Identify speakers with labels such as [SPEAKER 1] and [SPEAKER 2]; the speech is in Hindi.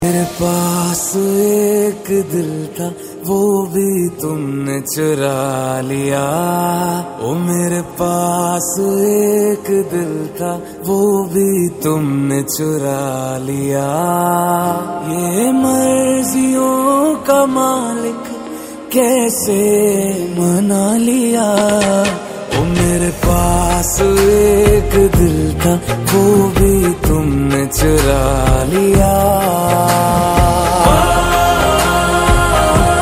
[SPEAKER 1] मेरे पास एक दिल था वो भी तुमने चुरा लिया। ओ मेरे पास एक दिल था वो भी तुमने चुरा लिया। ये मर्जियों का मालिक कैसे मना लिया। ओ मेरे पास एक दिल था वो भी तुमने चुरा लिया।